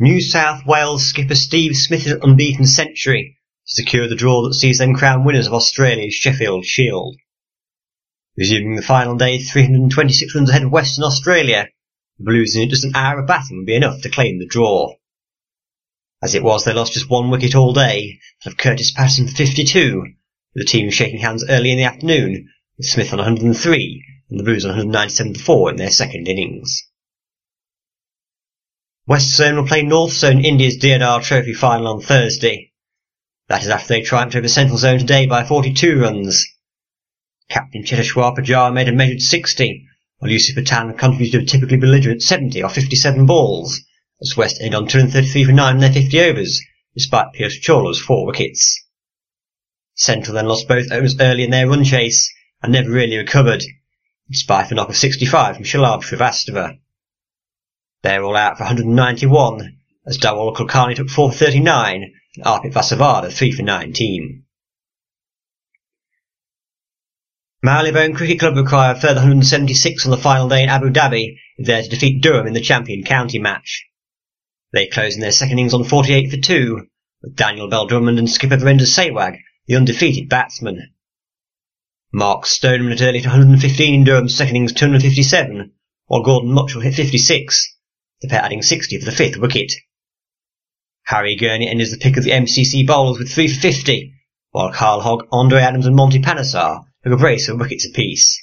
New South Wales skipper Steve Smith's unbeaten century to secure the draw that sees them crowned winners of Australia's Sheffield Shield. Resuming the final day 326 runs ahead of Western Australia, the Blues in just an hour of batting would be enough to claim the draw. As it was, they lost just one wicket all day, that of Curtis Patterson for 52, with the team shaking hands early in the afternoon, with Smith on 103 and the Blues on 197 for 4 in their second innings. West Zone will play North Zone India's DNR Trophy final on Thursday. That is after they triumphed over Central Zone today by 42 runs. Captain Cheteshwar Pujara made a measured 60, while Yusuf Pathan contributed a typically belligerent 70 off 57 balls, as West ended on 233 for 9 in their 50 overs, despite Piyush Chawla's 4 wickets. Central then lost both overs early in their run chase, and never really recovered, despite a knock of 65 from Shalabh Srivastava. They were all out for 191, as Dawal Kulkarni took 4 for 39, and Arpit Vasavada 3 for 19. Marylebone Cricket Club require a further 176 on the final day in Abu Dhabi if they are to defeat Durham in the champion county match. They closed in their second innings on 48 for 2, with Daniel Bell Drummond and skipper Virendra Sehwag, the undefeated batsman. Mark Stoneman hit early to 115 in Durham's second innings 257, while Gordon Luttrell hit 56, the pair adding 60 for the 5th wicket. Harry Gurney enters the pick of the MCC bowlers with 3 for 50, while Kyle Hogg, Andre Adams and Monty Panesar took a brace of wickets apiece.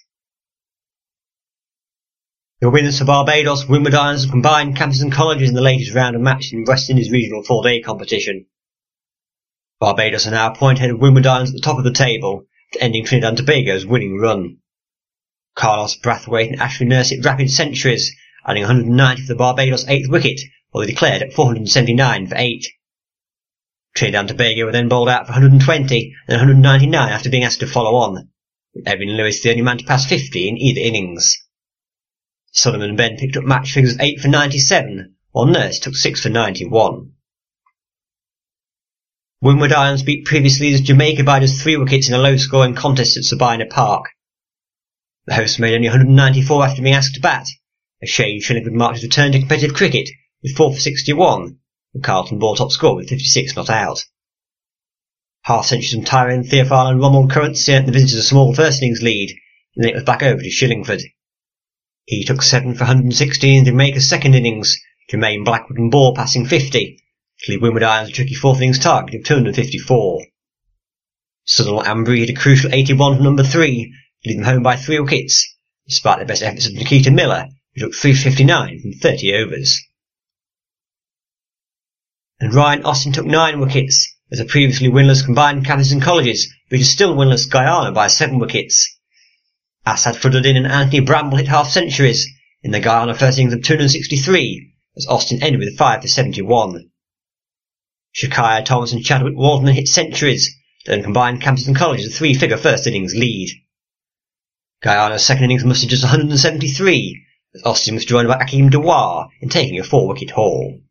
The winners for Barbados, Windward Islands and combined campuses and colleges in the latest round of matches in West Indies regional 4-day competition. Barbados are now a point ahead of Windward Islands at the top of the table, ending Trinidad and Tobago's winning run. Carlos Brathwaite and Ashley Nurse hit rapid centuries, adding 190 for the Barbados 8th wicket, while they declared at 479 for 8. Trinidad and Tobago were then bowled out for 120 and 199 after being asked to follow on, with Evan Lewis the only man to pass 50 in either innings. Solomon Ben picked up match figures of 8 for 97, while Nurse took 6 for 91. Windward Islands beat previous leaders Jamaica by just 3 wickets in a low-scoring contest at Sabina Park. The hosts made only 194 after being asked to bat, as Shane Shillingford marked his return to competitive cricket with 4 for 61, and Carlton ball top score with 56 not out. Half-centuries from Tyrone Theophile and Ronald Currency earned the visitors a small first innings lead, and then it was back over to Shillingford. He took 7 for 116 in Jamaica's second innings, Jermaine Blackwood and Ball passing 50, to leave Windward Islands a tricky 4th innings target of 254. Sunil Ambry hit a crucial 81 from number 3, to lead them home by 3 wickets, despite the best efforts of Nikita Miller, who took 359 from 30 overs. And Ryan Austin took 9 wickets, as the previously winless combined campuses and colleges beat a still winless Guyana by 7 wickets. Asad Fududin and Anthony Bramble hit half-centuries in the Guyana first innings of 263, as Austin ended with 5 for 71. Shakaya Thomas and Chadwick Waldman hit centuries, to earn combined campuses and colleges a 3-figure first innings lead. Guyana's second innings mustered just 173, as Austin was joined by Akeem Dawar in taking a 4-wicket haul.